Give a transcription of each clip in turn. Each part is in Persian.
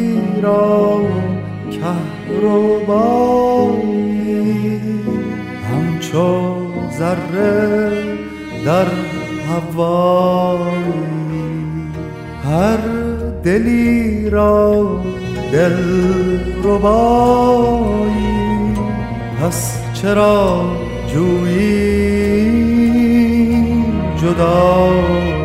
را کهربایی همچو ذره در هوایی هر دلی را دلربایی پس چرا جویی جدایی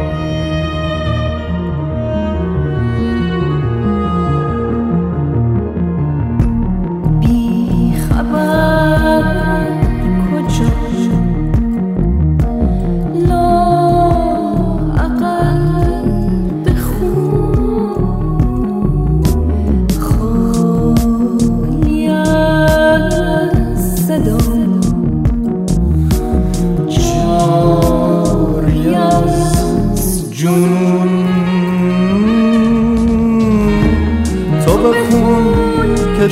تو به خون که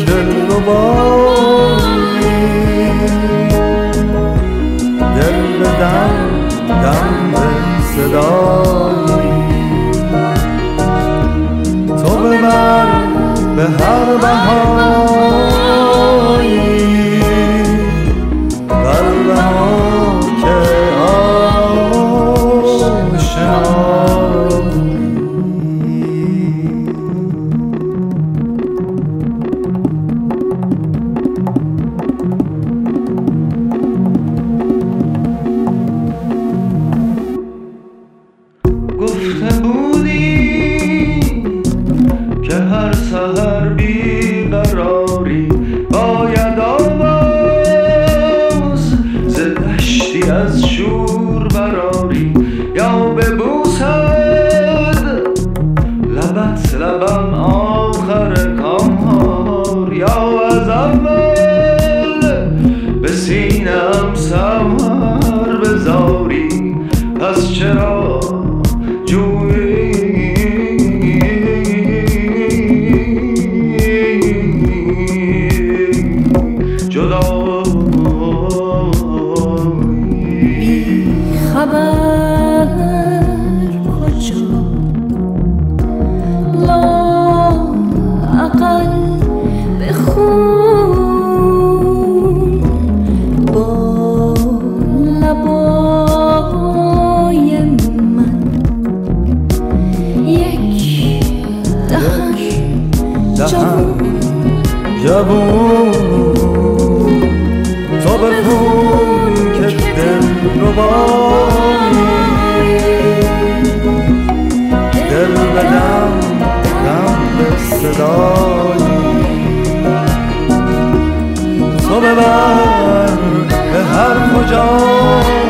دلربایی دل به دم دم به صدایی تو ببر به هر بهایی قلب ها که گفته بودی که هر سحر بیقراری باید آواز ز دشتی از شور براری یا ببوسد لبت لبم آخر کار یا از اول به سینه‌ام سمر بذاری پس چرا خبر کجا لااقل به خون با لبای من یک دهن جوون تو به خون که دلربایی دل به دم دم به صدایی تو ببر به هر کجا